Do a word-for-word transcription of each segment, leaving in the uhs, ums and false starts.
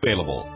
available.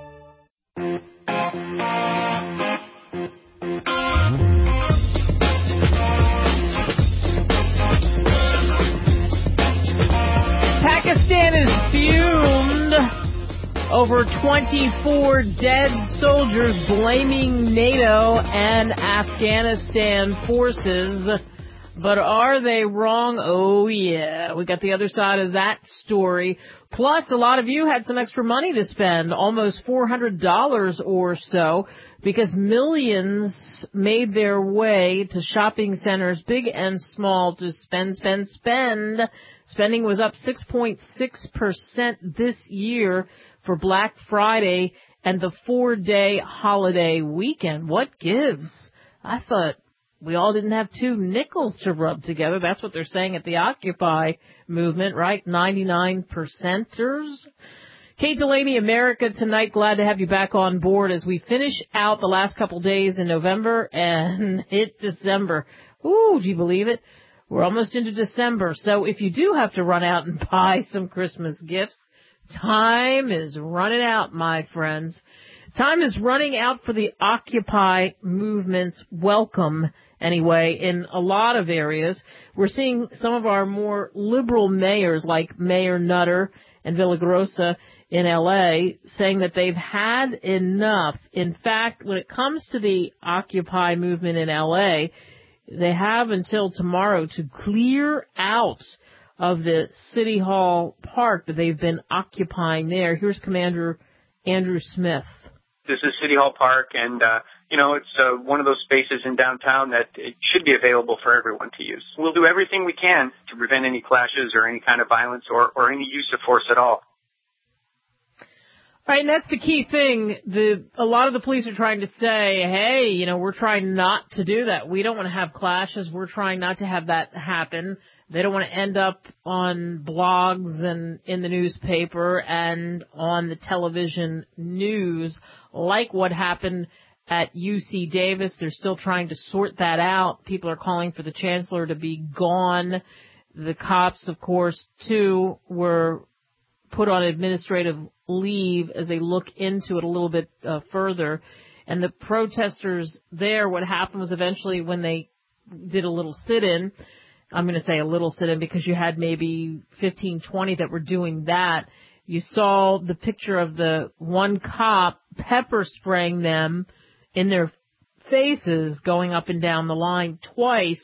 Pakistan is fumed over twenty-four dead soldiers, blaming NATO and Afghanistan forces. But are they wrong? Oh, yeah. We got the other side of that story. Plus, a lot of you had some extra money to spend, almost four hundred dollars or so, because millions made their way to shopping centers, big and small, to spend, spend, spend. Spending was up six point six percent this year for Black Friday and the four-day holiday weekend. What gives? I thought we all didn't have two nickels to rub together. That's what they're saying at the Occupy movement, right? ninety-nine percenters. Kate Delaney, America Tonight. Glad to have you back on board as we finish out the last couple days in November and hit December. Ooh, do you believe it? We're almost into December. So if you do have to run out and buy some Christmas gifts, time is running out, my friends. Time is running out for the Occupy movement's welcome, anyway, in a lot of areas. We're seeing some of our more liberal mayors, like Mayor Nutter and Villagrosa in L A, saying that they've had enough. In fact, when it comes to the Occupy movement in L A, they have until tomorrow to clear out of the City Hall Park that they've been occupying there. Here's Commander Andrew Smith. This is City Hall Park, and, uh, you know, it's uh, one of those spaces in downtown that it should be available for everyone to use. We'll do everything we can to prevent any clashes or any kind of violence or, or any use of force at all. Right, and that's the key thing. The a lot of the police are trying to say, hey, you know, we're trying not to do that. We don't want to have clashes. We're trying not to have that happen. They don't want to end up on blogs and in the newspaper and on the television news like what happened at U C Davis. They're still trying to sort that out. People are calling for the chancellor to be gone. The cops, of course, too, were put on administrative leave as they look into it a little bit uh, further. And the protesters there, what happened was eventually when they did a little sit-in, I'm going to say a little sit-in because you had maybe fifteen, twenty that were doing that. You saw the picture of the one cop pepper spraying them in their faces going up and down the line twice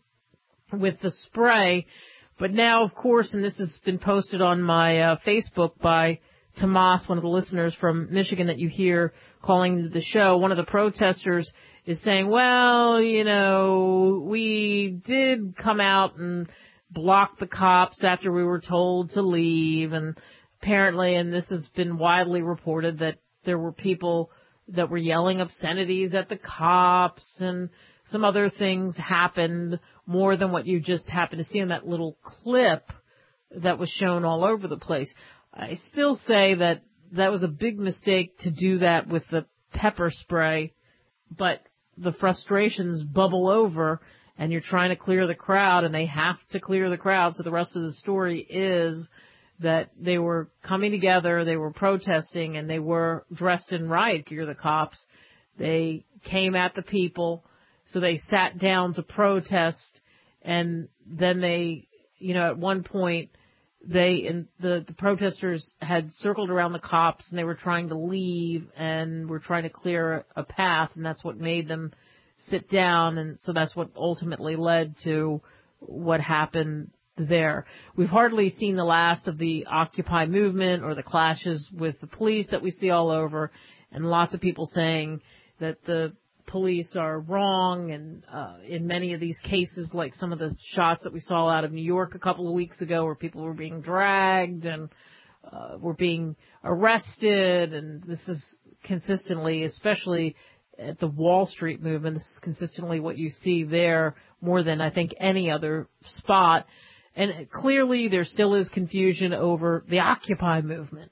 with the spray. But now, of course, and this has been posted on my uh, Facebook by Tomas, one of the listeners from Michigan that you hear calling the show, one of the protesters is saying, well, you know, we did come out and block the cops after we were told to leave. And apparently, and this has been widely reported, that there were people that were yelling obscenities at the cops and some other things happened more than what you just happened to see in that little clip that was shown all over the place. I still say that that was a big mistake to do that with the pepper spray, but the frustrations bubble over and you're trying to clear the crowd and they have to clear the crowd. So the rest of the story is that they were coming together, they were protesting, and they were dressed in riot gear, the cops. They came at the people, so they sat down to protest, and then they, you know, at one point, they and the, the protesters had circled around the cops, and they were trying to leave, and were trying to clear a path, and that's what made them sit down, and so that's what ultimately led to what happened there. We've hardly seen the last of the Occupy movement or the clashes with the police that we see all over, and lots of people saying that the police are wrong, and uh, in many of these cases, like some of the shots that we saw out of New York a couple of weeks ago where people were being dragged and uh, were being arrested, and this is consistently, especially at the Wall Street movement, this is consistently what you see there more than I think any other spot. And clearly there still is confusion over the Occupy movement.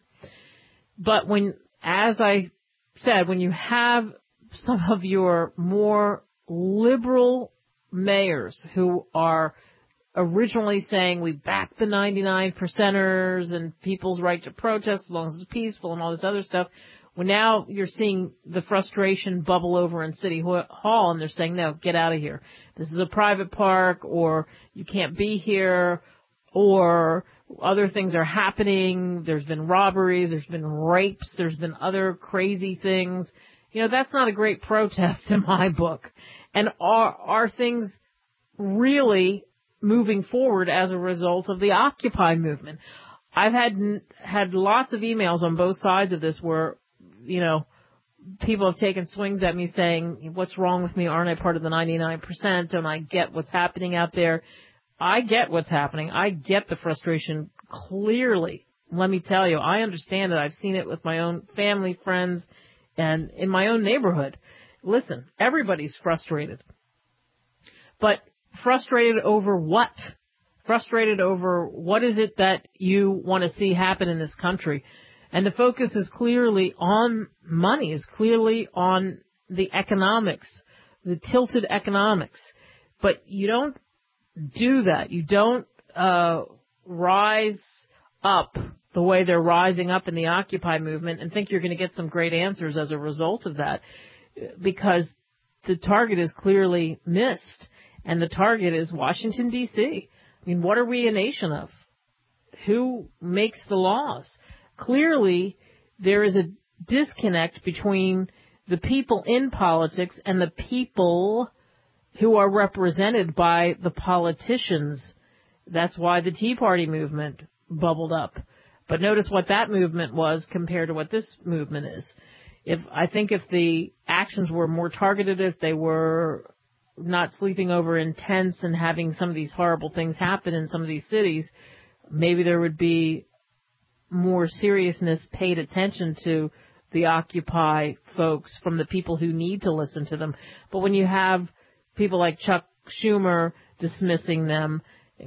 But when, as I said, when you have some of your more liberal mayors who are originally saying we back the ninety-nine percenters and people's right to protest as long as it's peaceful and all this other stuff. Well, now you're seeing the frustration bubble over in City Hall, and they're saying, no, get out of here. This is a private park, or you can't be here, or other things are happening. There's been robberies. There's been rapes. There's been other crazy things. You know, that's not a great protest in my book. And are, are things really moving forward as a result of the Occupy movement? I've had, had lots of emails on both sides of this where, you know, people have taken swings at me saying, what's wrong with me? Aren't I part of the ninety-nine percent? Don't I get what's happening out there? I get what's happening. I get the frustration clearly. Let me tell you, I understand it. I've seen it with my own family, friends, and in my own neighborhood. Listen, everybody's frustrated. But frustrated over what? Frustrated over what is it that you want to see happen in this country? And the focus is clearly on money, is clearly on the economics, the tilted economics. But you don't do that. You don't uh rise up the way they're rising up in the Occupy movement and think you're going to get some great answers as a result of that, because the target is clearly missed, and the target is Washington, D C I mean, what are we a nation of? Who makes the laws? Clearly, there is a disconnect between the people in politics and the people who are represented by the politicians. That's why the Tea Party movement bubbled up. But notice what that movement was compared to what this movement is. If I think if the actions were more targeted, if they were not sleeping over in tents and having some of these horrible things happen in some of these cities, maybe there would be more seriousness paid attention to the Occupy folks from the people who need to listen to them. But when you have people like Chuck Schumer dismissing them,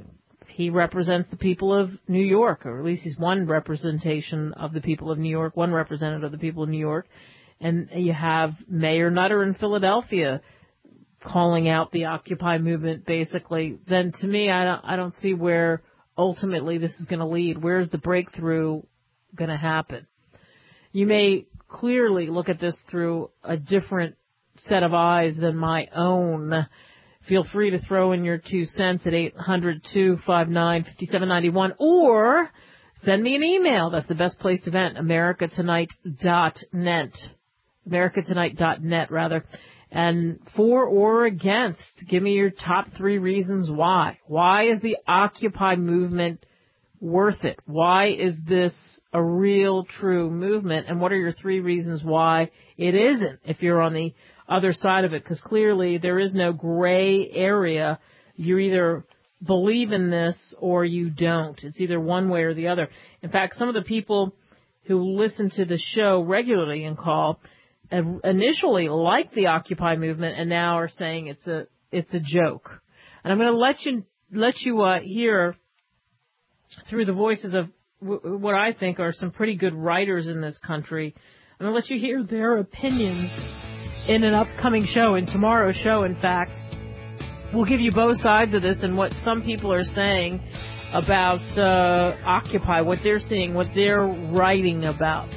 he represents the people of New York, or at least he's one representation of the people of New York, one representative of the people of New York. And you have Mayor Nutter in Philadelphia calling out the Occupy movement, basically. Then to me, I don't, I don't see where ultimately this is going to lead. Where's the breakthrough going to happen? You may clearly look at this through a different set of eyes than my own. Feel free to throw in your two cents at eight hundred, two five nine, five seven nine one, or send me an email. That's the best place to vent, america tonight dot net. america tonight dot net, rather. And for or against, give me your top three reasons why. Why is the Occupy movement worth it? Why is this a real, true movement? And what are your three reasons why it isn't, if you're on the other side of it? Because clearly there is no gray area. You either believe in this or you don't. It's either one way or the other. In fact, some of the people who listen to the show regularly and call initially liked the Occupy movement and now are saying it's a it's a joke. And I'm going to let you let you uh, hear through the voices of w- what I think are some pretty good writers in this country. I'm going to let you hear their opinions in an upcoming show, in tomorrow's show, in fact. We'll give you both sides of this and what some people are saying about uh, Occupy, what they're seeing, what they're writing about.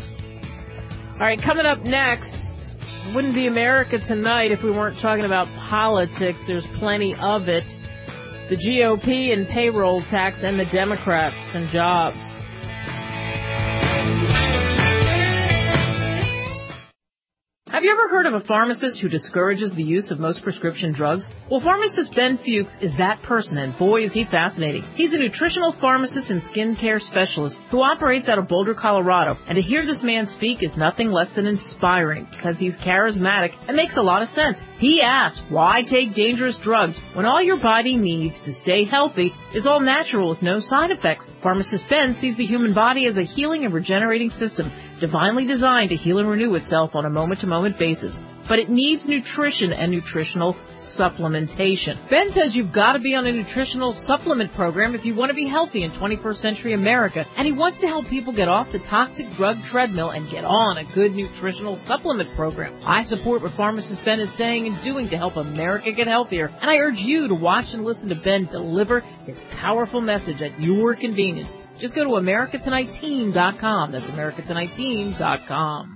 All right, coming up next, wouldn't be America Tonight if we weren't talking about politics. There's plenty of it. The G O P and payroll tax, and the Democrats and jobs. Have you ever heard of a pharmacist who discourages the use of most prescription drugs? Well, pharmacist Ben Fuchs is that person, and boy, is he fascinating. He's a nutritional pharmacist and skincare specialist who operates out of Boulder, Colorado. And to hear this man speak is nothing less than inspiring, because he's charismatic and makes a lot of sense. He asks, why take dangerous drugs when all your body needs to stay healthy is all natural with no side effects? Pharmacist Ben sees the human body as a healing and regenerating system, divinely designed to heal and renew itself on a moment-to-moment moment basis, but it needs nutrition and nutritional supplementation. Ben says you've got to be on a nutritional supplement program if you want to be healthy in twenty-first century America, and he wants to help people get off the toxic drug treadmill and get on a good nutritional supplement program. I support what pharmacist Ben is saying and doing to help America get healthier, and I urge you to watch and listen to Ben deliver his powerful message at your convenience. Just go to America Tonight Team dot com. That's America Tonight Team dot com.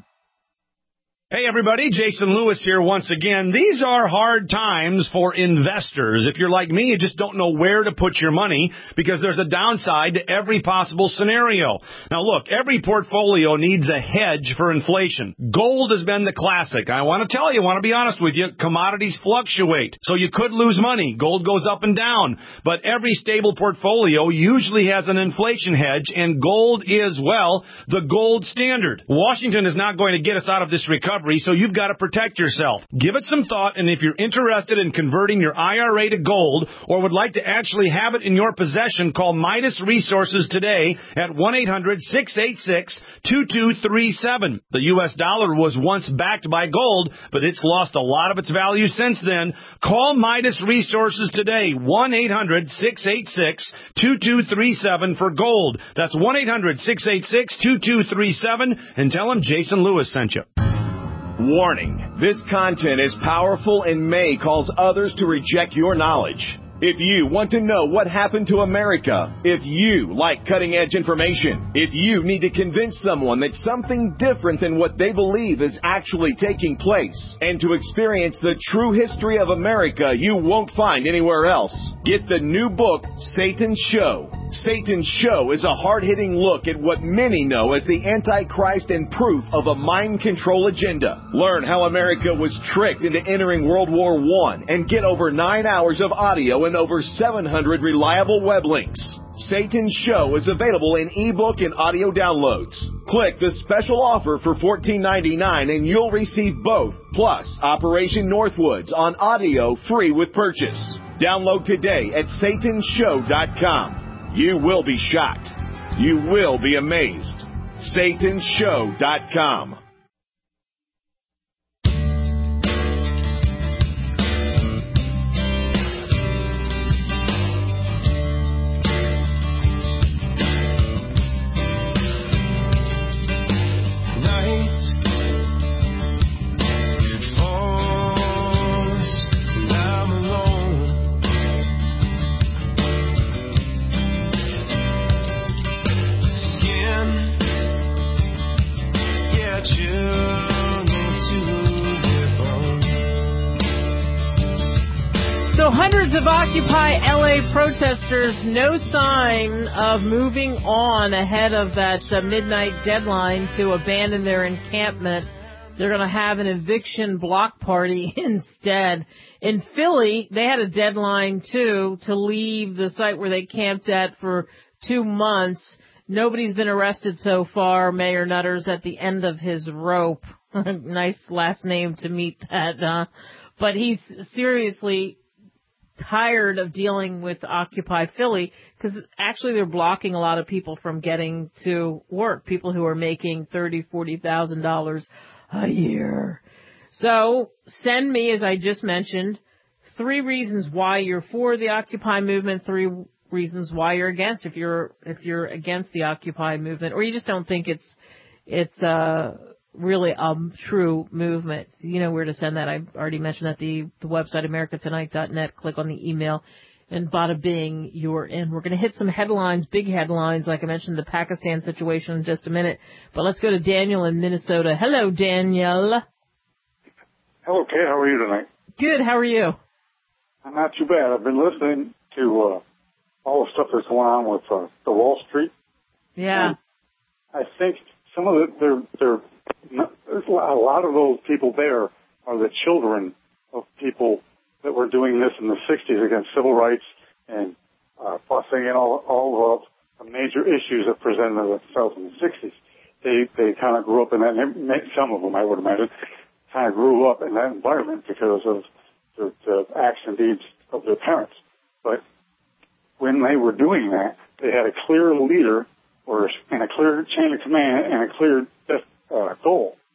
Hey everybody, Jason Lewis here once again. These are hard times for investors. If you're like me, you just don't know where to put your money because there's a downside to every possible scenario. Now look, every portfolio needs a hedge for inflation. Gold has been the classic. I want to tell you, I want to be honest with you, commodities fluctuate. So you could lose money. Gold goes up and down. But every stable portfolio usually has an inflation hedge, and gold is, well, the gold standard. Washington is not going to get us out of this recovery, so you've got to protect yourself. Give it some thought, and if you're interested in converting your I R A to gold or would like to actually have it in your possession, call Midas Resources today at one eight hundred six eight six two two three seven. The U S dollar was once backed by gold, but it's lost a lot of its value since then. Call Midas Resources today, one eight hundred six eight six two two three seven for gold. That's one eight hundred six eight six two two three seven, and tell them Jason Lewis sent you. Warning, this content is powerful and may cause others to reject your knowledge. If you want to know what happened to America, if you like cutting-edge information, if you need to convince someone that something different than what they believe is actually taking place, and to experience the true history of America you won't find anywhere else, get the new book, Satan's Show. Satan's Show is a hard-hitting look at what many know as the Antichrist and proof of a mind control agenda. Learn how America was tricked into entering World War One and get over nine hours of audio and over seven hundred reliable web links. Satan's Show is available in ebook and audio downloads. Click the special offer for fourteen ninety-nine and you'll receive both, plus Operation Northwoods on audio free with purchase. Download today at Satans Show dot com. You will be shocked. You will be amazed. Satans Show dot com. So hundreds of Occupy L A protesters, no sign of moving on ahead of that uh, midnight deadline to abandon their encampment. They're going to have an eviction block party instead. In Philly, they had a deadline, too, to leave the site where they camped at for two months. Nobody's been arrested so far. Mayor Nutter's at the end of his rope. Nice last name to meet that, huh? But he's seriously tired of dealing with Occupy Philly because actually they're blocking a lot of people from getting to work, people who are making thirty thousand dollars, forty thousand dollars a year. So send me, as I just mentioned, three reasons why you're for the Occupy movement, three reasons why you're against if you're if you're against the Occupy movement, or you just don't think it's it's uh really a true movement. You know where to send that. I already mentioned that the the website America Tonight dot net. Click on the email, and bada bing, you're in. We're going to hit some headlines, big headlines, like I mentioned, the Pakistan situation in just a minute. But let's go to Daniel in Minnesota. Hello, Daniel. Hello, Kate. How are you tonight? Good. How are you? I'm not too bad. I've been listening to uh, all the stuff that's going on with uh, the Wall Street. Yeah. And I think some of the they're they're a lot of those people there are the children of people that were doing this in the sixties against civil rights and uh, fussing and all all of the major issues that presented themselves in the sixties. They they kind of grew up in that. Some of them, I would imagine, kind of grew up in that environment because of the, the acts and deeds of their parents. But when they were doing that, they had a clear leader or and a clear chain of command and a clear uh, goal.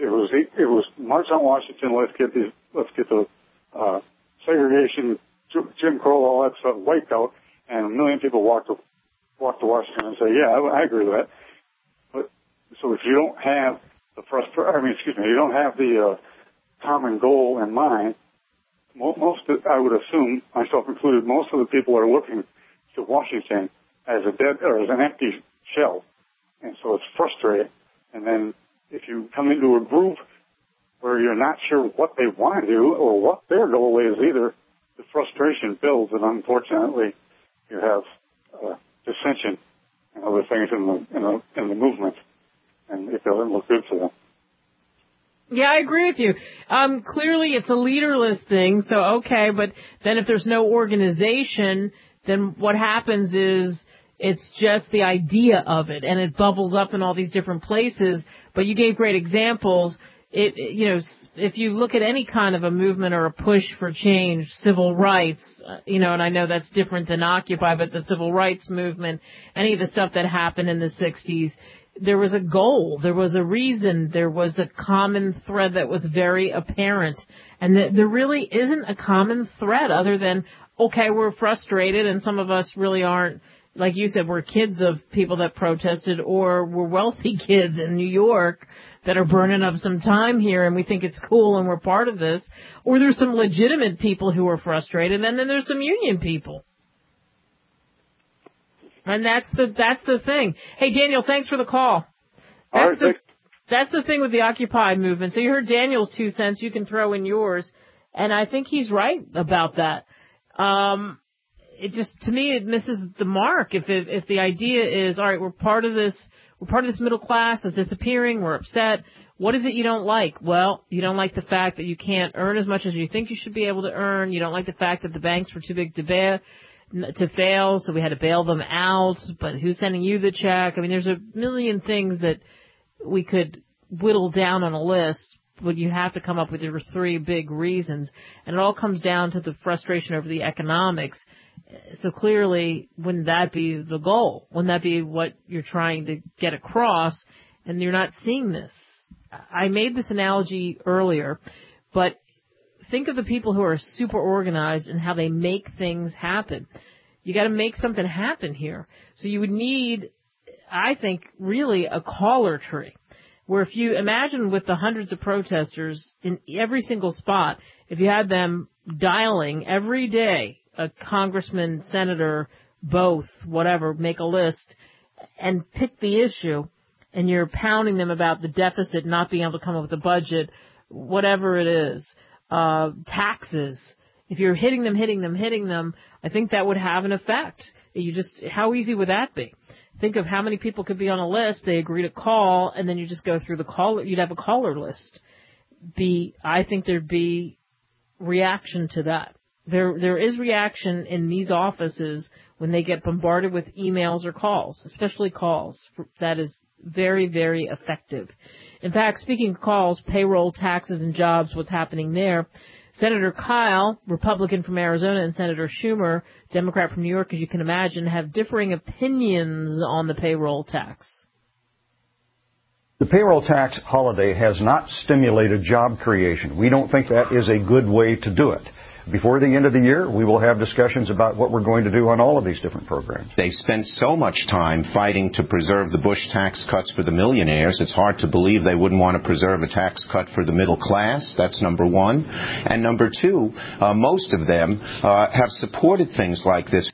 it was it was March on Washington. Let's get these. Let's get the uh, segregation, Jim Crow, all that stuff wiped out, and a million people walked to walk to Washington and say, "Yeah, I, I agree with that." But so if you don't have the frustration, I mean, excuse me, you don't have the uh, common goal in mind. Most, of, I would assume, myself included, most of the people are looking to Washington as a dead or as an empty shell, and so it's frustrating. And then if you come into a group where you're not sure what they want to do or what their goal is either, the frustration builds, and unfortunately, you have uh, dissension and other things in the in the in the movement, and it doesn't look good for them. Yeah, I agree with you. Um, clearly, it's a leaderless thing, so okay, but then if there's no organization, then what happens is it's just the idea of it, and it bubbles up in all these different places. But you gave great examples. It, it, you know, if you look at any kind of a movement or a push for change, civil rights, uh, you know, and I know that's different than Occupy, but the civil rights movement, any of the stuff that happened in the sixties, there was a goal, there was a reason, there was a common thread that was very apparent. And th- there really isn't a common thread other than, okay, we're frustrated, and some of us really aren't, like you said, we're kids of people that protested, or we're wealthy kids in New York that are burning up some time here, and we think it's cool and we're part of this. Or there's some legitimate people who are frustrated, and then there's some union people. And that's the that's the thing. Hey, Daniel, thanks for the call. That's All right, the, thanks. that's the thing with the Occupy movement. So you heard Daniel's two cents. You can throw in yours. And I think he's right about that. Um, it just, to me, it misses the mark. If it, if the idea is, all right, we're part of this, we're part of this middle class that's disappearing, we're upset. What is it you don't like? Well, you don't like the fact that you can't earn as much as you think you should be able to earn. You don't like the fact that the banks were too big to bear. to fail, so we had to bail them out, but who's sending you the check? I mean, there's a million things that we could whittle down on a list, but you have to come up with your three big reasons, and it all comes down to the frustration over the economics. So clearly, wouldn't that be the goal? Wouldn't that be what you're trying to get across, and you're not seeing this? I made this analogy earlier, but think of the people who are super organized and how they make things happen. You got to make something happen here. So you would need, I think, really a caller tree, where if you imagine with the hundreds of protesters in every single spot, if you had them dialing every day, a congressman, senator, both, whatever, make a list and pick the issue, and you're pounding them about the deficit, not being able to come up with a budget, whatever it is. Uh, taxes. If you're hitting them, hitting them, hitting them, I think that would have an effect. You just, how easy would that be? Think of how many people could be on a list, they agree to call, and then you just go through the call, you'd have a caller list. Be, I think there'd be reaction to that. There, there is reaction in these offices when they get bombarded with emails or calls, especially calls. That is very, very effective. In fact, speaking of calls, payroll, taxes, and jobs, what's happening there, Senator Kyle, Republican from Arizona, and Senator Schumer, Democrat from New York, as you can imagine, have differing opinions on the payroll tax. The payroll tax holiday has not stimulated job creation. We don't think that is a good way to do it. Before the end of the year, we will have discussions about what we're going to do on all of these different programs. They spent so much time fighting to preserve the Bush tax cuts for the millionaires. It's hard to believe they wouldn't want to preserve a tax cut for the middle class. That's number one. And number two, uh, most of them uh, have supported things like this.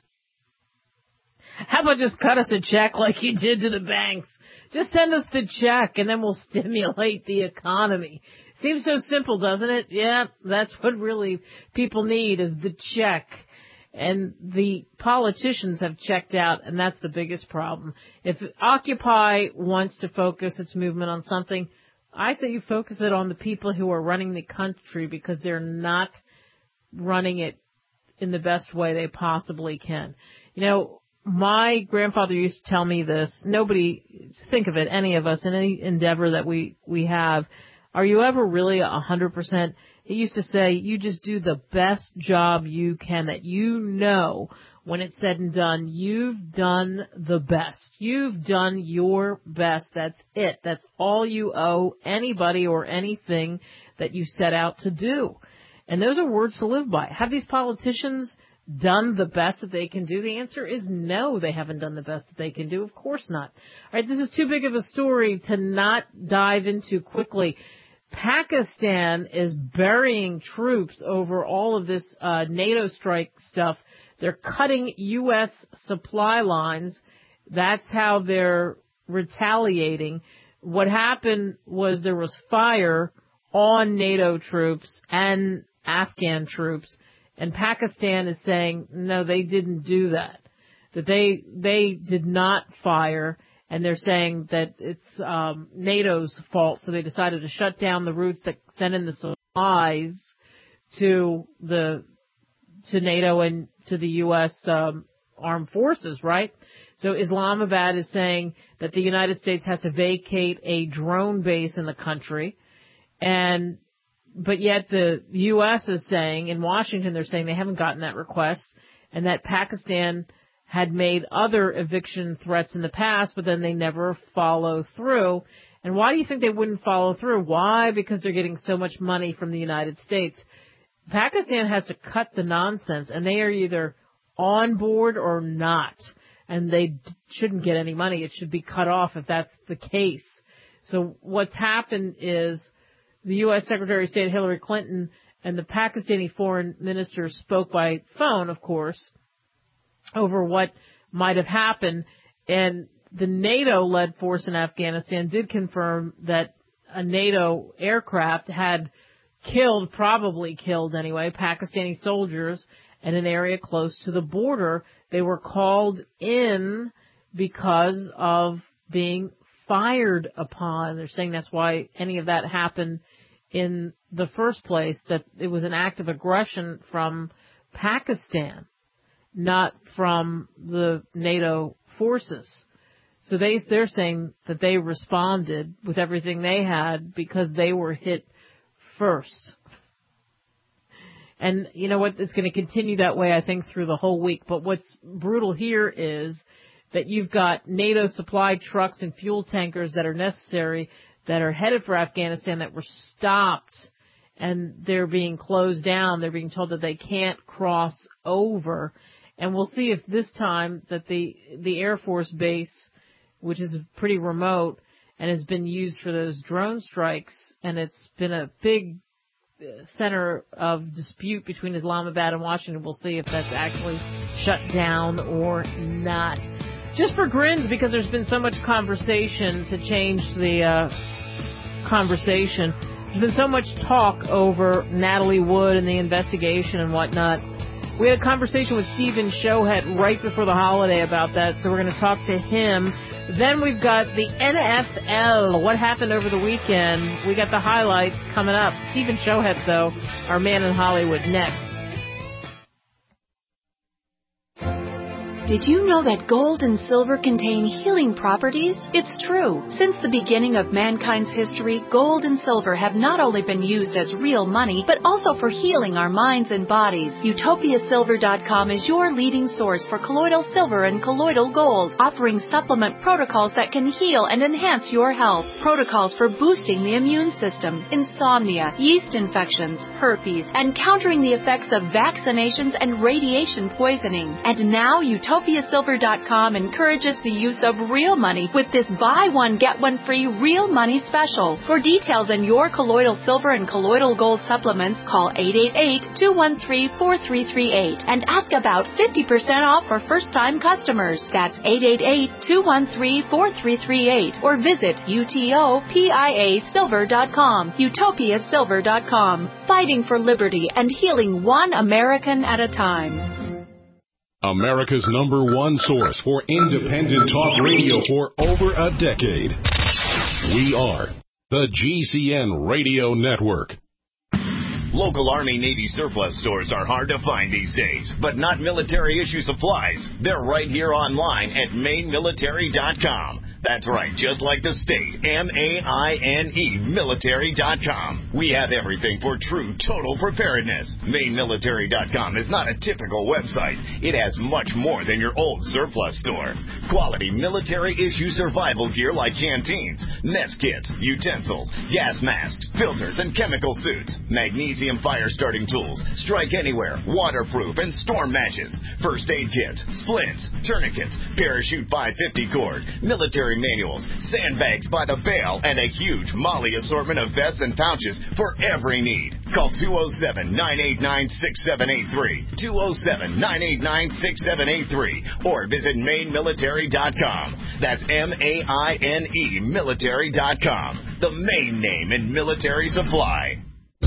How about just cut us a check like you did to the banks? Just send us the check, and then we'll stimulate the economy. Seems so simple, doesn't it? Yeah, that's what really people need is the check. And the politicians have checked out, and that's the biggest problem. If Occupy wants to focus its movement on something, I say you focus it on the people who are running the country, because they're not running it in the best way they possibly can. You know, my grandfather used to tell me this. Nobody, think of it, any of us, in any endeavor that we, we have, are you ever really a hundred percent? He used to say, you just do the best job you can that you know when it's said and done, you've done the best. You've done your best. That's it. That's all you owe anybody or anything that you set out to do. And those are words to live by. Have these politicians done the best that they can do? The answer is no, they haven't done the best that they can do. Of course not. All right, this is too big of a story to not dive into quickly. Pakistan is burying troops over all of this uh, NATO strike stuff. They're cutting U S supply lines. That's how they're retaliating. What happened was there was fire on NATO troops and Afghan troops, and Pakistan is saying, no, they didn't do that, that they they did not fire, and they're saying that it's um, NATO's fault, so they decided to shut down the routes that send in the supplies to the to NATO and to the U S um, armed forces, right? So Islamabad is saying that the United States has to vacate a drone base in the country, and but yet the U S is saying, in Washington, they're saying they haven't gotten that request, and that Pakistan had made other eviction threats in the past, but then they never follow through. And why do you think they wouldn't follow through? Why? Because they're getting so much money from the United States. Pakistan has to cut the nonsense, and they are either on board or not, and they d- shouldn't get any money. It should be cut off if that's the case. So what's happened is the U S Secretary of State Hillary Clinton and the Pakistani foreign minister spoke by phone, of course, over what might have happened, and the NATO-led force in Afghanistan did confirm that a NATO aircraft had killed, probably killed anyway, Pakistani soldiers in an area close to the border. They were called in because of being fired upon. They're saying that's why any of that happened in the first place, that it was an act of aggression from Pakistan, not from the NATO forces. So they, they're saying that they responded with everything they had because they were hit first. And you know what? It's going to continue that way, I think, through the whole week. But what's brutal here is that you've got NATO supply trucks and fuel tankers that are necessary, that are headed for Afghanistan, that were stopped, and they're being closed down. They're being told that they can't cross over. And we'll see if this time that the the Air Force base, which is pretty remote and has been used for those drone strikes, and it's been a big center of dispute between Islamabad and Washington. We'll see if that's actually shut down or not. Just for grins, because there's been so much conversation to change the uh, conversation. There's been so much talk over Natalie Wood and the investigation and whatnot. We had a conversation with Stephen Shohet right before the holiday about that, so we're going to talk to him. Then we've got the N F L. What happened over the weekend? We got the highlights coming up. Stephen Shohet, though, our man in Hollywood, next. Did you know that gold and silver contain healing properties? It's true. Since the beginning of mankind's history, gold and silver have not only been used as real money, but also for healing our minds and bodies. Utopia Silver dot com is your leading source for colloidal silver and colloidal gold, offering supplement protocols that can heal and enhance your health. Protocols for boosting the immune system, insomnia, yeast infections, herpes, and countering the effects of vaccinations and radiation poisoning. And now Utopia Utopia Silver dot com encourages the use of real money with this buy one, get one free real money special. For details on your colloidal silver and colloidal gold supplements, call eight eight eight, two one three, four three three eight and ask about fifty percent off for first-time customers. That's eight eight eight, two one three, four three three eight or visit Utopia Silver dot com. Utopia Silver dot com. Fighting for liberty and healing one American at a time. America's number one source for independent talk radio for over a decade. We are the G C N Radio Network. Local Army Navy surplus stores are hard to find these days, but not military issue supplies. They're right here online at Maine Military dot com. That's right, just like the state, M A I N E, military dot com. We have everything for true total preparedness. Maine military dot com is not a typical website. It has much more than your old surplus store. Quality military-issue survival gear like canteens, nest kits, utensils, gas masks, filters, and chemical suits, magnesium fire-starting tools, strike anywhere, waterproof, and storm matches, first aid kits, splints, tourniquets, parachute five fifty cord, military manuals, sandbags by the bale, and a huge Molly assortment of vests and pouches for every need. Call two oh seven, nine eight nine, six seven eight three, two oh seven, nine eight nine, six seven eight three, or visit Maine military dot com. That's M A I N E, military dot com, the main name in military supply.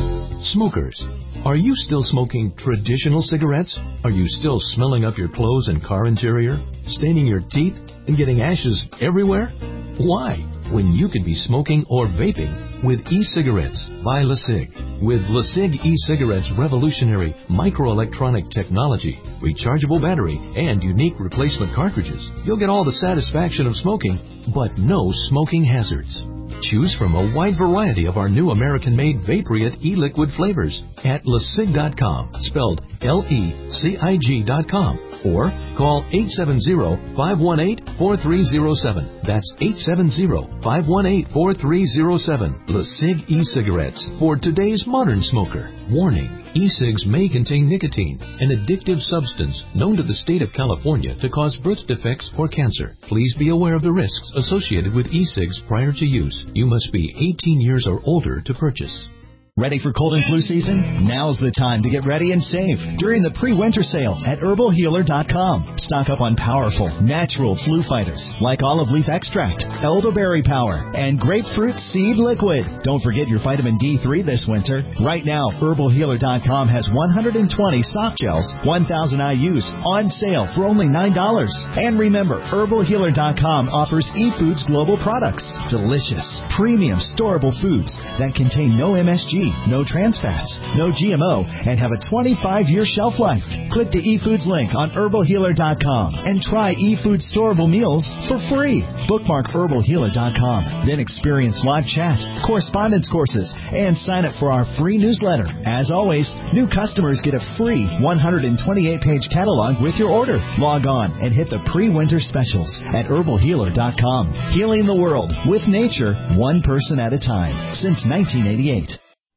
Smokers, are you still smoking traditional cigarettes? Are you still smelling up your clothes and car interior, staining your teeth, and getting ashes everywhere? Why, when you could be smoking or vaping with e-cigarettes by LeSig? With LeSig e-cigarettes' revolutionary microelectronic technology, rechargeable battery, and unique replacement cartridges, you'll get all the satisfaction of smoking, but no smoking hazards. Choose from a wide variety of our new American-made Vaporite e-liquid flavors at lesig dot com, spelled L E C I G dot com, or call eight seven zero, five one eight, four three zero seven. That's eight seven zero, five one eight, four three zero seven. LeSig e-cigarettes for today's modern smoker. Warning. E-cigs may contain nicotine, an addictive substance known to the state of California to cause birth defects or cancer. Please be aware of the risks associated with e-cigs prior to use. You must be eighteen years or older to purchase. Ready for cold and flu season? Now's the time to get ready and save during the pre-winter sale at herbal healer dot com. Stock up on powerful, natural flu fighters like olive leaf extract, elderberry power, and grapefruit seed liquid. Don't forget your vitamin D three this winter. Right now, herbal healer dot com has one hundred twenty soft gels, one thousand I U's on sale for only nine dollars. And remember, herbal healer dot com offers eFoods Global products. Delicious, premium, storable foods that contain no M S G, no trans fats, no G M O, and have a twenty-five year shelf life. Click the eFoods link on herbal healer dot com and try eFoods storable meals for free. Bookmark herbal healer dot com, then experience live chat, correspondence courses, and sign up for our free newsletter. As always, new customers get a free one hundred twenty-eight page catalog with your order. Log on and hit the pre-winter specials at herbal healer dot com. Healing the world with nature, one person at a time, since nineteen eighty-eight.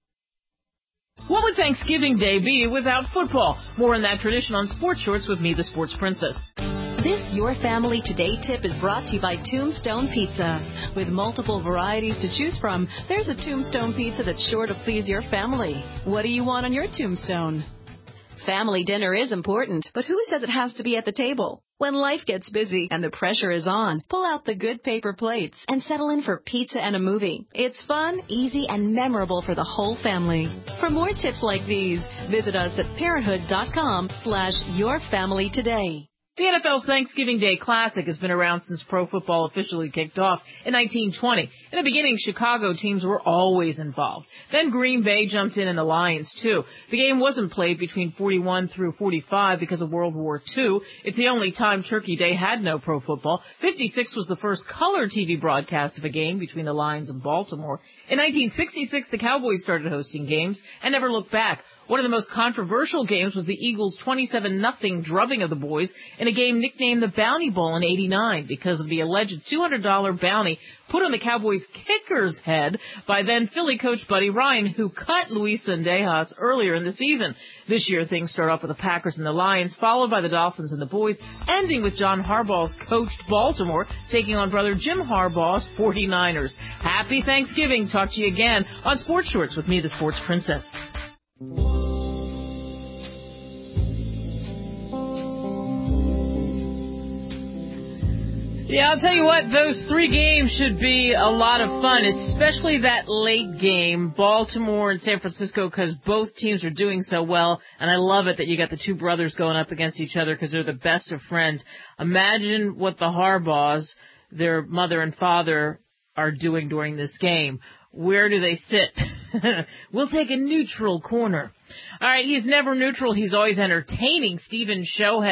What would Thanksgiving Day be without football? More on that tradition on Sports Shorts with me, the Sports Princess. This Your Family Today tip is brought to you by Tombstone Pizza. With multiple varieties to choose from, there's a Tombstone Pizza that's sure to please your family. What do you want on your tombstone? Family dinner is important, but who says it has to be at the table? When life gets busy and the pressure is on, pull out the good paper plates and settle in for pizza and a movie. It's fun, easy, and memorable for the whole family. For more tips like these, visit us at parenthood.com slash your family today. The N F L's Thanksgiving Day Classic has been around since pro football officially kicked off in nineteen twenty. In the beginning, Chicago teams were always involved. Then Green Bay jumped in and the Lions, too. The game wasn't played between forty-one through forty-five because of World War Two. It's the only time Turkey Day had no pro football. fifty-six was the first color T V broadcast of a game between the Lions and Baltimore. In nineteen sixty-six, the Cowboys started hosting games and never looked back. One of the most controversial games was the Eagles' twenty-seven nothing drubbing of the boys in a game nicknamed the Bounty Bowl in eighty-nine because of the alleged two hundred dollars bounty put on the Cowboys' kicker's head by then Philly coach Buddy Ryan, who cut Luis Zendejas earlier in the season. This year, things start off with the Packers and the Lions, followed by the Dolphins and the boys, ending with John Harbaugh's coached Baltimore taking on brother Jim Harbaugh's forty-niners. Happy Thanksgiving. Talk to you again on Sports Shorts with me, the Sports Princess. Yeah, I'll tell you what, those three games should be a lot of fun, especially that late game, Baltimore and San Francisco, because both teams are doing so well, and I love it that you got the two brothers going up against each other because they're the best of friends. Imagine what the Harbaughs, their mother and father, are doing during this game. Where do they sit? We'll take a neutral corner. All right, he's never neutral. He's always entertaining. Stephen Show had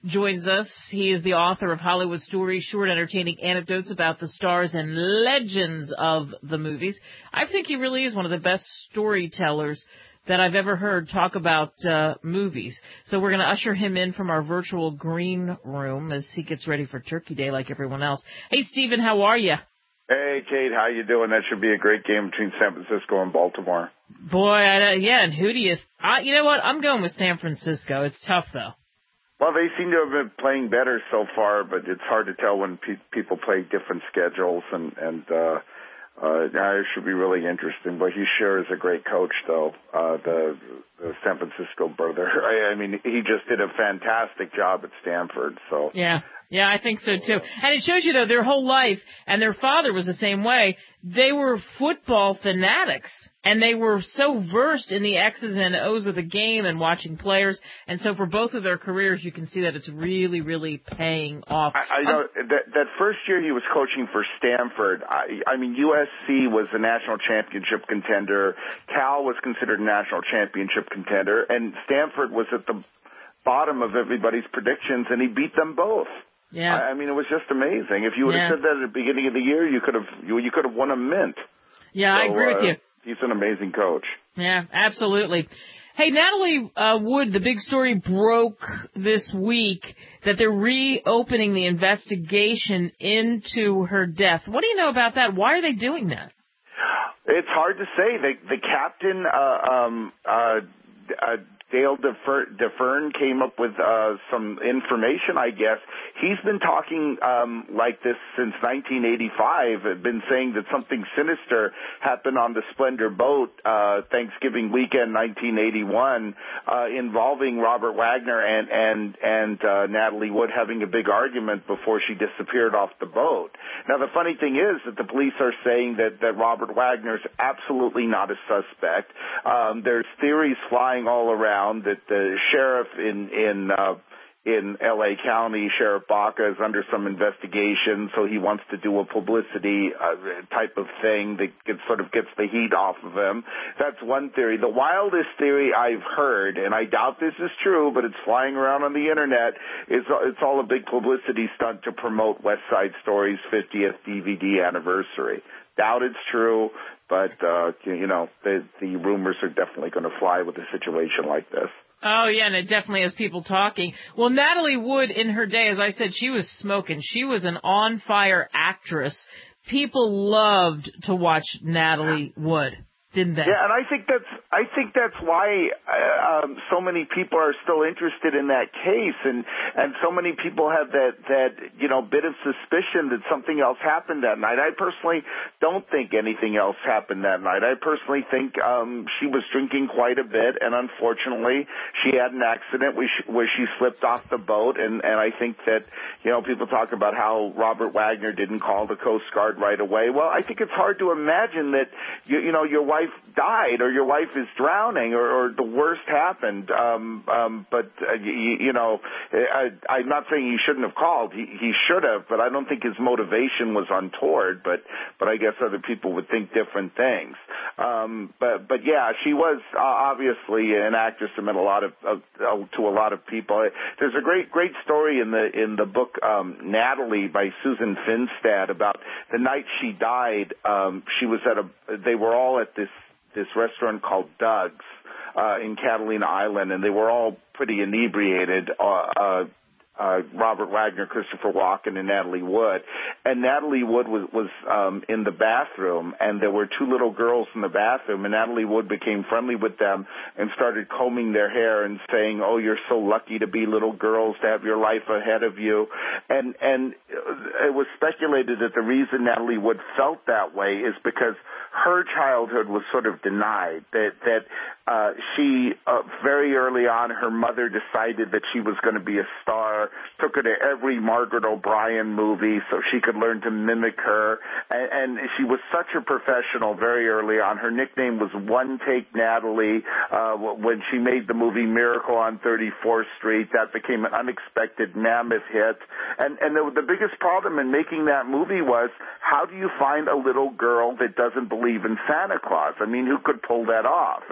joins us. He is the author of Hollywood Stories, short entertaining anecdotes about the stars and legends of the movies. I think he really is one of the best storytellers that I've ever heard talk about uh, movies. So we're going to usher him in from our virtual green room as he gets ready for Turkey Day like everyone else. Hey, Stephen, how are you? Hey, Kate, how you doing? That should be a great game between San Francisco and Baltimore. Boy, I, yeah, and who do you... I, you know what? I'm going with San Francisco. It's tough, though. Well, they seem to have been playing better so far, but it's hard to tell when pe- people play different schedules, and, and uh, uh, it should be really interesting. But he sure is a great coach, though, uh, the, the San Francisco brother. I, I mean, he just did a fantastic job at Stanford. So yeah. Yeah, I think so, too. And it shows you, though, their whole life, and their father was the same way, they were football fanatics, and they were so versed in the X's and O's of the game and watching players. And so for both of their careers, you can see that it's really, really paying off. I, I know that, that first year he was coaching for Stanford, I, I mean, U S C was a national championship contender. Cal was considered a national championship contender, and Stanford was at the bottom of everybody's predictions, and he beat them both. Yeah. I mean, it was just amazing. If you would have yeah. said that at the beginning of the year, you could have you, you could have won a mint. Yeah, so, I agree uh, with you. He's an amazing coach. Yeah, absolutely. Hey, Natalie uh, Wood, the big story broke this week that they're reopening the investigation into her death. What do you know about that? Why are they doing that? It's hard to say. The, the captain, uh, um, uh, uh, Dale Defer- DeFern came up with uh, some information, I guess. He's been talking um, like this since nineteen eighty-five, been saying that something sinister happened on the Splendor boat uh, Thanksgiving weekend nineteen eighty-one uh, involving Robert Wagner and, and, and uh, Natalie Wood having a big argument before she disappeared off the boat. Now, the funny thing is that the police are saying that, that Robert Wagner's absolutely not a suspect. Um, there's theories flying all around that the sheriff in in uh, in L A County, Sheriff Baca, is under some investigation, so he wants to do a publicity uh, type of thing that gets, sort of gets the heat off of him. That's one theory. The wildest theory I've heard, and I doubt this is true, but it's flying around on the internet, is it's all a big publicity stunt to promote West Side Story's fiftieth D V D anniversary. Doubt it's true, but, uh, you know, the, the rumors are definitely going to fly with a situation like this. Oh, yeah, and it definitely has people talking. Well, Natalie Wood, in her day, as I said, she was smoking. She was an on-fire actress. People loved to watch Natalie Wood, didn't they? Yeah, and I think that's I think that's why uh, um, so many people are still interested in that case, and and so many people have that that you know bit of suspicion that something else happened that night. I personally don't think anything else happened that night. I personally think um, she was drinking quite a bit, and unfortunately, she had an accident where she, where she slipped off the boat. And and I think that you know people talk about how Robert Wagner didn't call the Coast Guard right away. Well, I think it's hard to imagine that you you know your wife died or your wife is drowning or, or the worst happened. Um, um, but, uh, you, you know, I, I'm not saying he shouldn't have called. He, he should have, but I don't think his motivation was untoward. But, but I guess other people would think different things. Um, but, but yeah, she was uh, obviously an actress that meant a lot of, of uh, to a lot of people. There's a great, great story in the, in the book, um, Natalie by Susan Finstad about the night she died. Um, she was at a, they were all at this, this restaurant called Doug's uh, in Catalina Island, and they were all pretty inebriated, uh, uh, uh, Robert Wagner, Christopher Walken, and Natalie Wood. And Natalie Wood was, was um, in the bathroom, and there were two little girls in the bathroom, and Natalie Wood became friendly with them and started combing their hair and saying, oh, you're so lucky to be little girls, to have your life ahead of you. And, and it was speculated that the reason Natalie Wood felt that way is because her childhood was sort of denied, that that uh, she, uh, very early on, her mother decided that she was going to be a star, took her to every Margaret O'Brien movie so she could learn to mimic her, and, and she was such a professional very early on. Her nickname was One Take Natalie. Uh, when she made the movie Miracle on thirty-fourth Street, that became an unexpected mammoth hit. And, and the, the biggest problem in making that movie was, how do you find a little girl that doesn't believe in Santa Claus? I mean, who could pull that off? And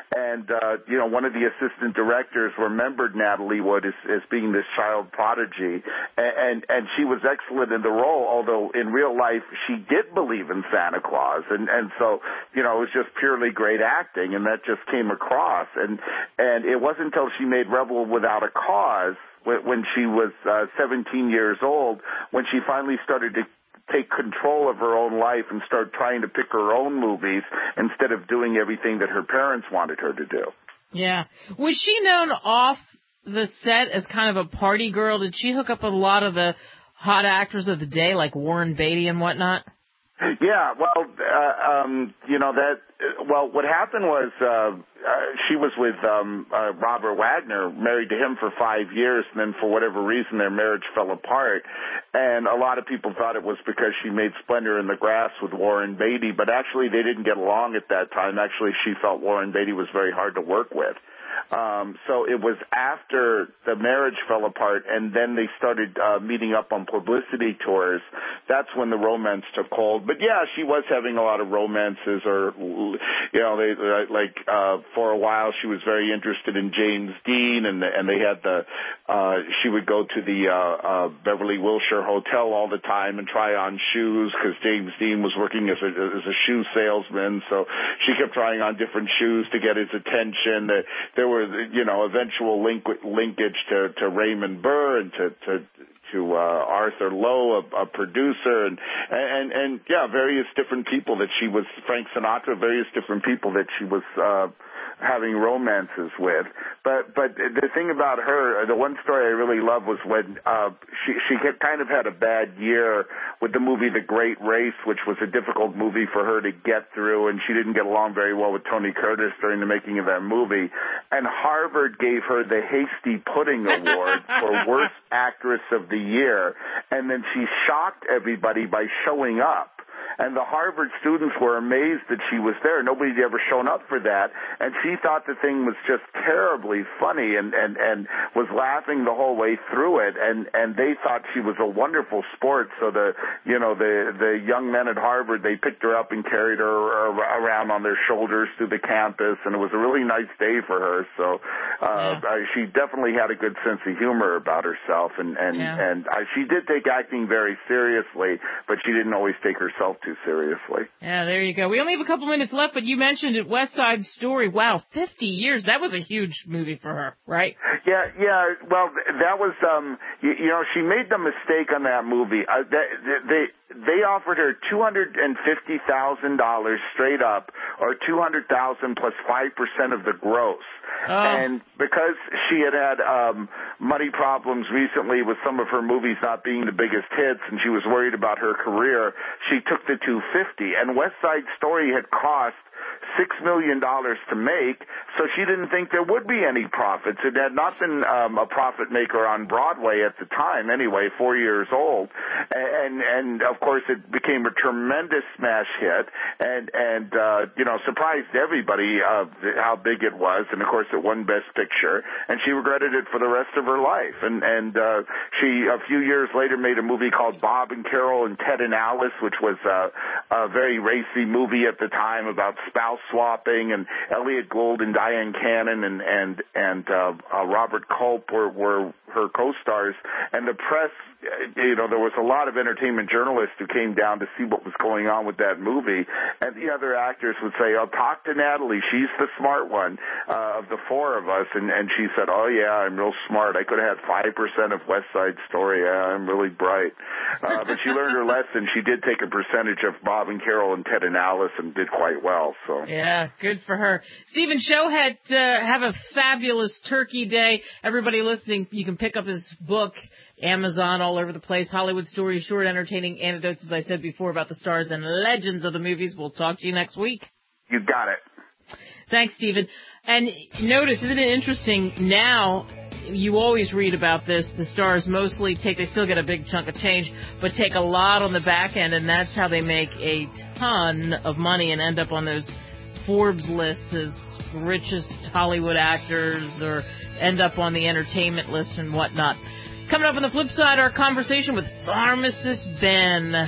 and uh, you know, one of the assistant directors remembered Natalie Wood as, as being this child prodigy, and, and and she was excellent in the role. Although in real life she did believe in Santa Claus, and and so you know, it was just purely great acting, and that just came across. And and it wasn't until she made Rebel Without a Cause, when she was uh, seventeen years old, when she finally started to take control of her own life and start trying to pick her own movies instead of doing everything that her parents wanted her to do. Yeah. Was she known off the set as kind of a party girl? Did she hook up with a lot of the hot actors of the day, like Warren Beatty and whatnot? Yeah, well, uh, um, you know, that, well, what happened was, uh, uh, she was with, um, uh, Robert Wagner, married to him for five years, and then for whatever reason their marriage fell apart, and a lot of people thought it was because she made Splendor in the Grass with Warren Beatty, but actually they didn't get along at that time. Actually, she felt Warren Beatty was very hard to work with. Um, so it was after the marriage fell apart, and then they started uh, meeting up on publicity tours. That's when the romance took hold. But yeah, she was having a lot of romances, or you know, they like uh, for a while she was very interested in James Dean, and and they had the uh, she would go to the uh, uh, Beverly Wilshire Hotel all the time and try on shoes because James Dean was working as a as a shoe salesman. So she kept trying on different shoes to get his attention. There were, you know, eventual link, linkage to, to Raymond Burr and to to, to uh, Arthur Lowe, a, a producer, and, and and yeah, various different people that she was, Frank Sinatra, various different people that she was uh, having romances with. But but the thing about her, the one story I really love was when uh, she she kind of had a bad year with the movie The Great Race, which was a difficult movie for her to get through, and she didn't get along very well with Tony Curtis during the making of that movie. And Harvard gave her the Hasty Pudding Award for Worst Actress of the Year, and then she shocked everybody by showing up. And the Harvard students were amazed that she was there. Nobody had ever shown up for that. And she thought the thing was just terribly funny and, and, and was laughing the whole way through it. And, and they thought she was a wonderful sport. So the, you know, the, the young men at Harvard, they picked her up and carried her around on their shoulders through the campus. And it was a really nice day for her. So, uh, yeah. she definitely had a good sense of humor about herself. And, and, yeah. and uh, she did take acting very seriously, but she didn't always take herself too seriously. Yeah, there you go. We only have a couple minutes left, but you mentioned it, West Side Story. Wow, fifty years. That was a huge movie for her, right? Yeah, yeah. Well, that was, um, you, you know, she made the mistake on that movie. Uh, they, they, they offered her two hundred fifty thousand dollars straight up, or two hundred thousand dollars plus five percent of the gross. Oh. And because she had had um, money problems recently with some of her movies not being the biggest hits, and she was worried about her career, she took the two hundred fifty. And West Side Story had cost six million dollars to make, so she didn't think there would be any profits. It had not been um, a profit maker on Broadway at the time, anyway, four years old. And, and of course, it became a tremendous smash hit and, and uh, you know, surprised everybody of how big it was. And, of course, it won Best Picture, and she regretted it for the rest of her life. And, and uh, she, a few years later, made a movie called Bob and Carol and Ted and Alice, which was uh, a very racy movie at the time about spouse swapping, and Elliot Gould and Diane Cannon and and and uh, uh, Robert Culp were, were her co-stars. And the press, you know, there was a lot of entertainment journalists who came down to see what was going on with that movie. And the other actors would say, "Oh, talk to Natalie. She's the smart one uh, of the four of us." And and she said, "Oh yeah, I'm real smart. I could have had five percent of West Side Story. Yeah, I'm really bright." Uh, but she learned her lesson. She did take a percentage of Bob and Carol and Ted and Alice and did quite well. So. Yeah, good for her. Stephen Shohet, uh, have a fabulous Turkey Day. Everybody listening, you can pick up his book, Amazon, all over the place. Hollywood Stories, short, entertaining anecdotes, as I said before, about the stars and legends of the movies. We'll talk to you next week. You got it. Thanks, Stephen. And notice, isn't it interesting, now you always read about this, the stars mostly take, they still get a big chunk of change, but take a lot on the back end, and that's how they make a ton of money and end up on those Forbes lists as richest Hollywood actors, or end up on the entertainment list and whatnot. Coming up on the flip side, our conversation with Pharmacist Ben.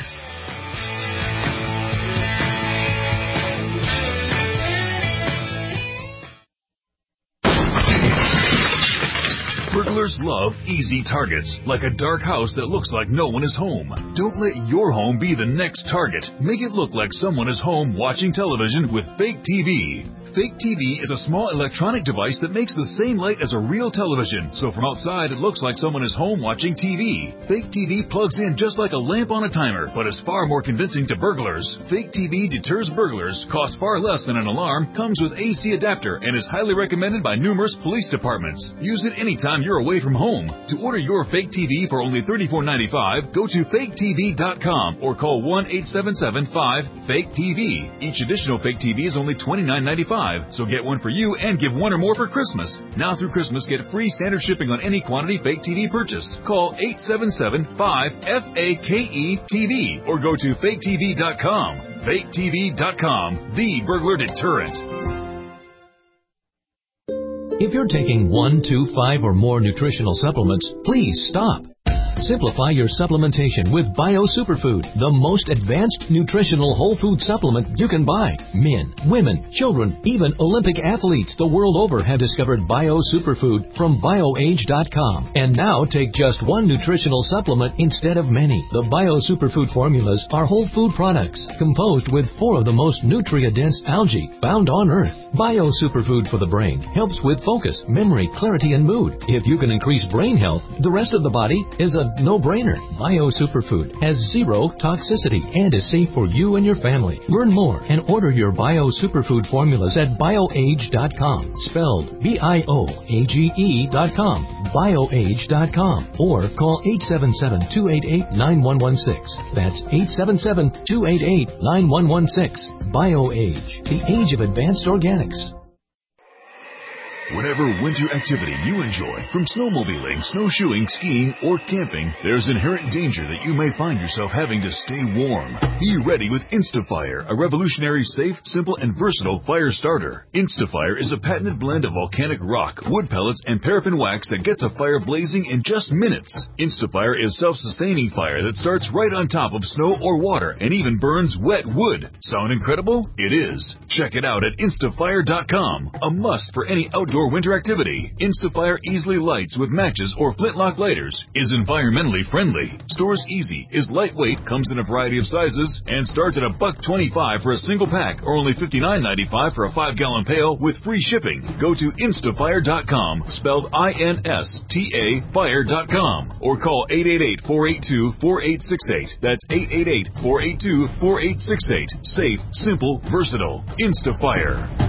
Burglars love easy targets, like a dark house that looks like no one is home. Don't let your home be the next target. Make it look like someone is home watching television with Fake T V. Fake T V is a small electronic device that makes the same light as a real television, so from outside it looks like someone is home watching T V. Fake T V plugs in just like a lamp on a timer, but is far more convincing to burglars. Fake T V deters burglars, costs far less than an alarm, comes with A C adapter, and is highly recommended by numerous police departments. Use it anytime you're away from home. To order your Fake T V for only thirty-four ninety-five, go to fake T V dot com or call one eight seven seven five fake T V. Each additional Fake T V is only twenty-nine ninety-five. So get one for you and give one or more for Christmas. Now through Christmas, get free standard shipping on any quantity Fake T V purchase. Call eight seven seven five F A K E T V or go to fake T V dot com. fake T V dot com, the burglar deterrent. If you're taking one, two, five, or more nutritional supplements, please stop. Simplify your supplementation with Bio Superfood, the most advanced nutritional whole food supplement you can buy. Men, women, children, even Olympic athletes the world over have discovered Bio Superfood from bio age dot com. And now take just one nutritional supplement instead of many. The Bio Superfood formulas are whole food products composed with four of the most nutrient-dense algae found on Earth. Bio Superfood for the brain helps with focus, memory, clarity, and mood. If you can increase brain health, the rest of the body is a no-brainer. Bio Superfood has zero toxicity and is safe for you and your family. Learn more and order your Bio Superfood formulas at bio age dot com, spelled B I O A G E dot com, bio age dot com, or call eight seven seven, two eight eight, nine one one six. That's eight seven seven, two eight eight, nine one one six. BioAge, the age of advanced organics. Whatever winter activity you enjoy, from snowmobiling, snowshoeing, skiing, or camping, there's inherent danger that you may find yourself having to stay warm. Be ready with InstaFire, a revolutionary, safe, simple, and versatile fire starter. InstaFire is a patented blend of volcanic rock, wood pellets, and paraffin wax that gets a fire blazing in just minutes. InstaFire is self-sustaining fire that starts right on top of snow or water and even burns wet wood. Sound incredible? It is. Check it out at instafire dot com, a must for any outdoor winter activity. InstaFire easily lights with matches or flintlock lighters, is environmentally friendly, stores easy, is lightweight, comes in a variety of sizes, and starts at a buck twenty-five for a single pack or only fifty-nine ninety-five for a five gallon pail with free shipping. Go to instafire dot com, spelled I N S T A fire dot com, or call eight eight eight, four eight two, four eight six eight. That's eight eight eight, four eight two, four eight six eight. Safe, simple, versatile. InstaFire.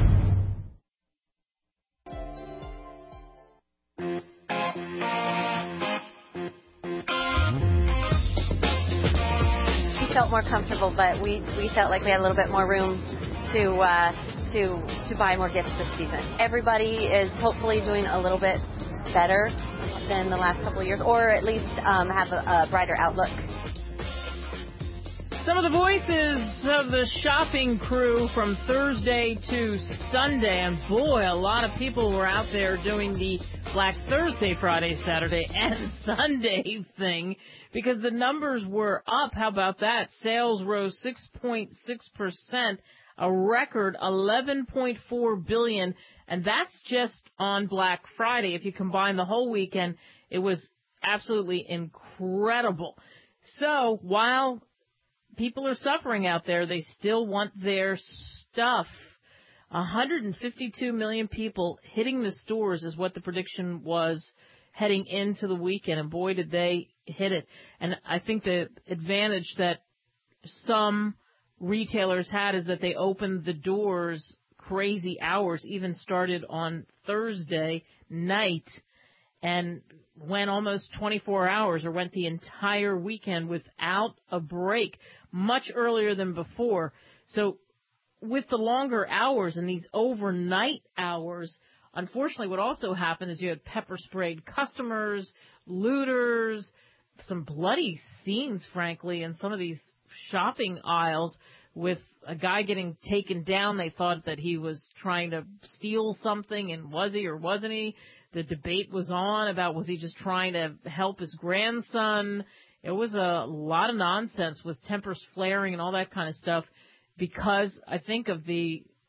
Felt more comfortable, but we, we felt like we had a little bit more room to uh, to to buy more gifts this season. Everybody is hopefully doing a little bit better than the last couple of years, or at least um, have a, a brighter outlook. Some of the voices of the shopping crew from Thursday to Sunday, and boy, a lot of people were out there doing the Black Thursday, Friday, Saturday, and Sunday thing, because the numbers were up. How about that? Sales rose six point six percent, a record eleven point four billion dollars, and that's just on Black Friday. If you combine the whole weekend, it was absolutely incredible. So while people are suffering out there, they still want their stuff. one hundred fifty-two million people hitting the stores is what the prediction was heading into the weekend, and boy, did they hit it. And I think the advantage that some retailers had is that they opened the doors crazy hours, even started on Thursday night and went almost twenty-four hours, or went the entire weekend without a break, much earlier than before. So with the longer hours and these overnight hours, unfortunately what also happened is you had pepper-sprayed customers, looters, some bloody scenes, frankly, in some of these shopping aisles, with a guy getting taken down. They thought that he was trying to steal something, and was he or wasn't he? The debate was on about, was he just trying to help his grandson? It was a lot of nonsense with tempers flaring and all that kind of stuff, because I think of the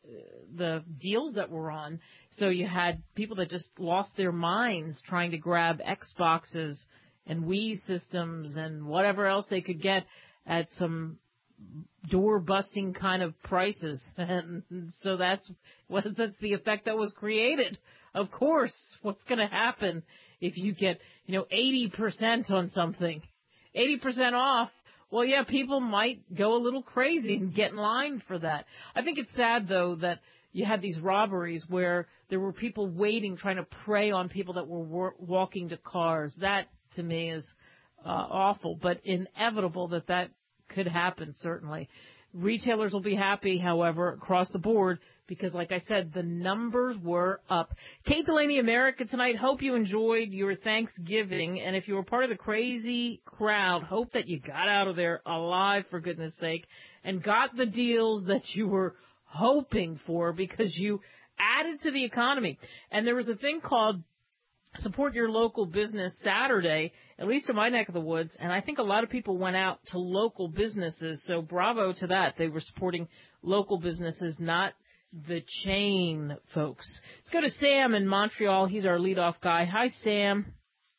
the deals that were on. So you had people that just lost their minds trying to grab Xboxes and Wii systems and whatever else they could get at some door-busting kind of prices. And so that's what that's the effect that was created. Of course, what's going to happen if you get, you know, eighty percent on something, eighty percent off? Well, yeah, people might go a little crazy and get in line for that. I think it's sad, though, that you had these robberies where there were people waiting, trying to prey on people that were wor- walking to cars. That, to me, is uh, awful, but inevitable that that could happen, certainly. Retailers will be happy, however, across the board, because, like I said, the numbers were up. Kate Delaney, America Tonight. Hope you enjoyed your Thanksgiving, and if you were part of the crazy crowd, hope that you got out of there alive, for goodness sake, and got the deals that you were hoping for, because you added to the economy. And there was a thing called Support Your Local Business Saturday, at least in my neck of the woods, and I think a lot of people went out to local businesses, so bravo to that. They were supporting local businesses, not the chain folks. Let's go to Sam in Montreal. He's our leadoff guy. Hi, Sam.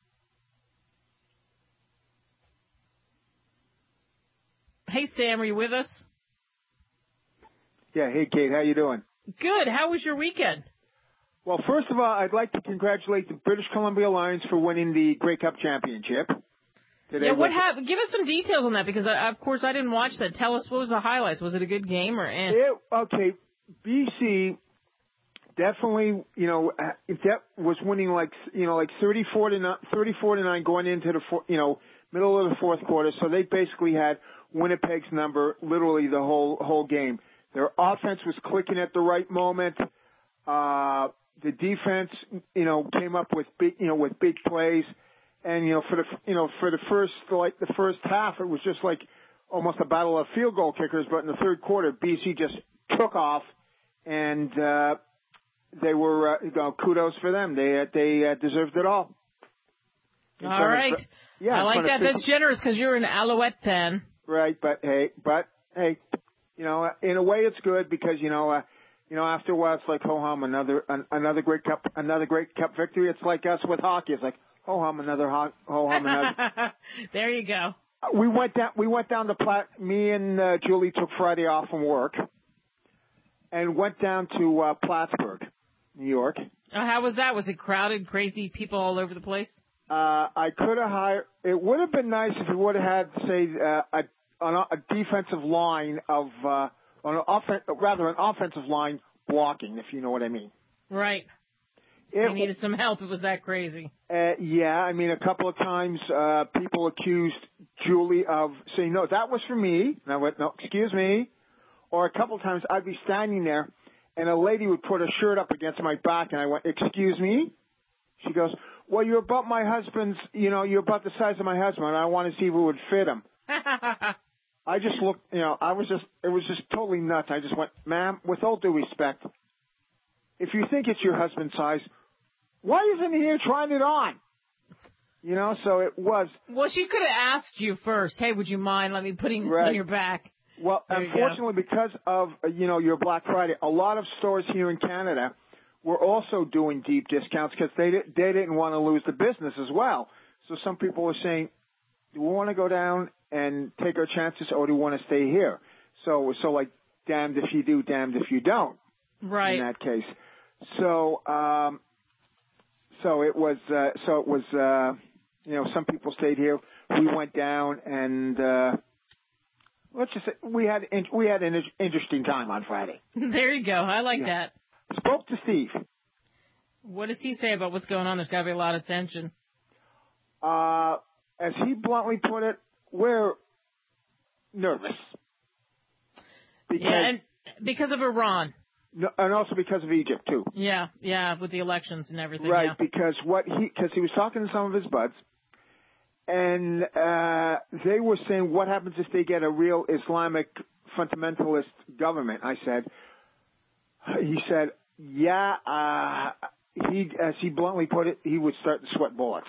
Hey, Sam, are you with us? Yeah, hey, Kate, how you doing? Good. How was your weekend? Well, first of all, I'd like to congratulate the British Columbia Lions for winning the Grey Cup championship. Today yeah, what happened? Give us some details on that, because, I, of course, I didn't watch that. Tell us, what was the highlights? Was it a good game or eh? It, okay, B C definitely, you know, if that was winning like, you know, like thirty-four to nine going into the, you know, middle of the fourth quarter. So they basically had Winnipeg's number literally the whole whole game. Their offense was clicking at the right moment. Uh, the defense, you know, came up with big, you know, with big plays. And, you know, for the, you know, for the first, like the first half, it was just like almost a battle of field goal kickers. But in the third quarter, B C just took off, and uh, they were, uh, you know, kudos for them. They uh, they uh, deserved it all. In all right. Of, yeah, I like that. That's generous, because you're an Alouette fan. Right, but hey, but hey, you know, in a way, it's good because you know, uh, you know, after a while, it's like ho hum, another an, another great cup, another great cup victory. It's like us with hockey. It's like ho hum, another ho hum, another. There you go. We went down. We went down to Platt. Me and uh, Julie took Friday off from work, and went down to uh, Plattsburgh, New York. Oh, how was that? Was it crowded, crazy people all over the place? Uh, I could have hired. It would have been nice if we would have had, say, uh, a, a defensive line of, uh, on an offen- rather an offensive line blocking, if you know what I mean. Right. So It, you needed some help. It was that crazy. Uh, yeah, I mean, a couple of times uh, people accused Julie of saying, "No, that was for me." And I went, "No, excuse me." Or a couple of times I'd be standing there, and a lady would put a shirt up against my back, and I went, "Excuse me?" She goes, "Well, you're about my husband's, you know, you're about the size of my husband, and I want to see if it would fit him." I just looked, you know, I was just, it was just totally nuts. I just went, "Ma'am, with all due respect, if you think it's your husband's size, why isn't he here trying it on?" You know, so it was. Well, she could have asked you first, "Hey, would you mind let me putting this right. on your back?" Well, there unfortunately, because of, you know, your Black Friday, a lot of stores here in Canada were also doing deep discounts because they, they didn't want to lose the business as well. So some people were saying, "Do we want to go down and take our chances, or do we want to stay here?" So, so like, damned if you do, damned if you don't. Right. In that case. So, um, so it was, uh, so it was, uh, you know, some people stayed here. We went down and, uh, let's just say we had, we had an interesting time on Friday. There you go. I like yeah. that. Spoke to Steve. What does he say about what's going on? There's got to be a lot of tension. Uh, as he bluntly put it, we're nervous. Because, yeah, and because of Iran. No, and also because of Egypt, too. Yeah, yeah, with the elections and everything. Right, yeah. because what he, because he was talking to some of his buds, and uh, they were saying, what happens if they get a real Islamic fundamentalist government? I said, he said, yeah, uh, he, as he bluntly put it, he would start to sweat bullets.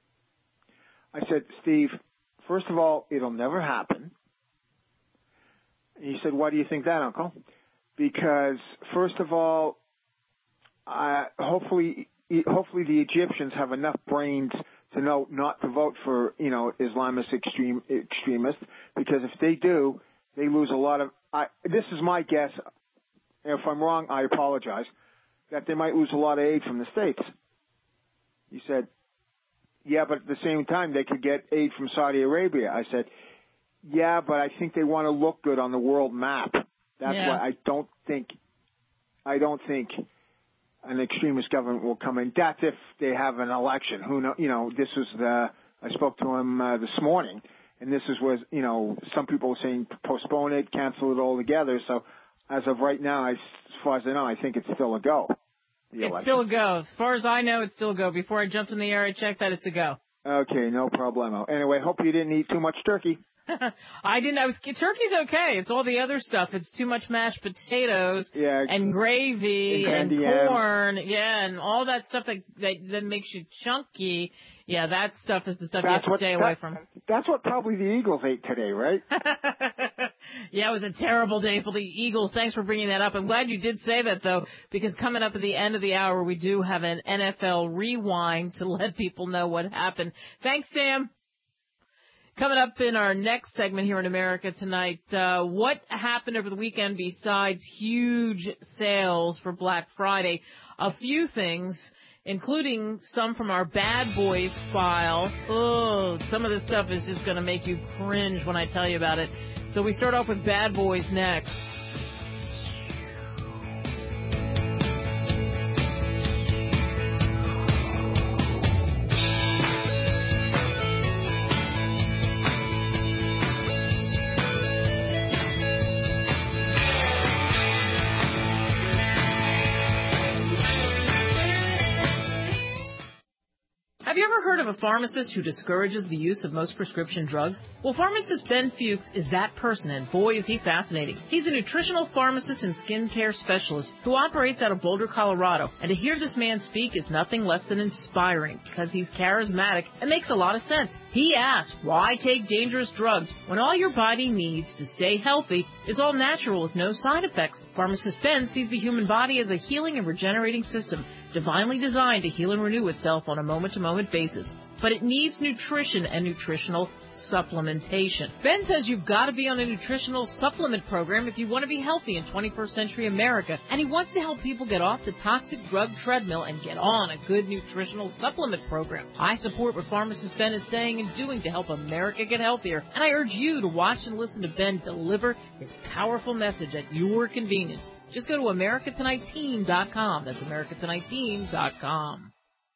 I said, Steve, first of all, it'll never happen. He said, why do you think that, Uncle? because first of all, uh, hopefully, hopefully the Egyptians have enough brains to know not to vote for, you know, Islamist extreme extremists, because if they do, they lose a lot of. I, this is my guess. If I'm wrong, I apologize. That they might lose a lot of aid from the states. You said, yeah, but at the same time they could get aid from Saudi Arabia. I said, yeah, but I think they want to look good on the world map. That's yeah. why I don't think, I don't think an extremist government will come in. That's if they have an election. Who know? You know, this was the. I spoke to him uh, this morning, and this is was you know some people were saying postpone it, cancel it altogether. So as of right now, I, as far as I know, I think it's still a go. It's election. Still a go. As far as I know, it's still a go. Before I jumped in the air, I checked that it's a go. Okay, no problemo. Anyway, hope you didn't eat too much turkey. I didn't. I was turkey's okay. It's all the other stuff. It's too much mashed potatoes yeah, and gravy and, and corn. Yeah, and all that stuff that, that that makes you chunky. Yeah, that stuff is the stuff that's you have to stay what, away that, from. That's what probably the Eagles ate today, right? Yeah, it was a terrible day for the Eagles. Thanks for bringing that up. I'm glad you did say that, though, because coming up at the end of the hour, we do have an N F L rewind to let people know what happened. Thanks, Sam. Coming up in our next segment here in America Tonight, uh, what happened over the weekend besides huge sales for Black Friday? A few things, including some from our Bad Boys file. Oh, some of this stuff is just going to make you cringe when I tell you about it. So we start off with Bad Boys next. Have you ever heard of a pharmacist who discourages the use of most prescription drugs? Well, pharmacist Ben Fuchs is that person, and boy is he fascinating. He's a nutritional pharmacist and skincare specialist who operates out of Boulder, Colorado. And to hear this man speak is nothing less than inspiring, because he's charismatic and makes a lot of sense. He asks, why take dangerous drugs when all your body needs to stay healthy is all natural with no side effects? Pharmacist Ben sees the human body as a healing and regenerating system, divinely designed to heal and renew itself on a moment-to-moment basis. But it needs nutrition and nutritional supplementation. Ben says you've got to be on a nutritional supplement program if you want to be healthy in twenty-first century America, and he wants to help people get off the toxic drug treadmill and get on a good nutritional supplement program. I support what pharmacist Ben is saying and doing to help America get healthier, and I urge you to watch and listen to Ben deliver his powerful message at your convenience. Just go to America Tonight Team dot com. That's America Tonight Team dot com.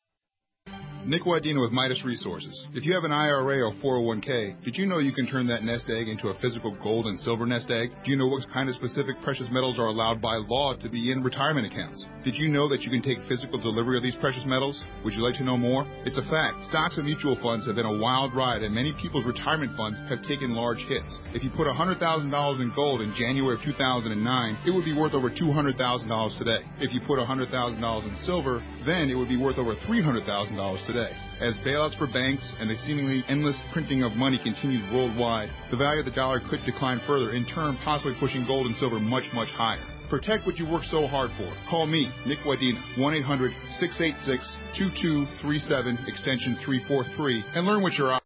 Nick Wadena with Midas Resources. If you have an I R A or four oh one k, did you know you can turn that nest egg into a physical gold and silver nest egg? Do you know what kind of specific precious metals are allowed by law to be in retirement accounts? Did you know that you can take physical delivery of these precious metals? Would you like to know more? It's a fact. Stocks and mutual funds have been a wild ride, and many people's retirement funds have taken large hits. If you put one hundred thousand dollars in gold in January of two thousand nine, it would be worth over two hundred thousand dollars today. If you put one hundred thousand dollars in silver, then it would be worth over three hundred thousand dollars today. As bailouts for banks and the seemingly endless printing of money continues worldwide, the value of the dollar could decline further, in turn possibly pushing gold and silver much, much higher. Protect what you work so hard for. Call me, Nick Wadena, one eight hundred six eight six two two three seven, extension three four three, and learn what your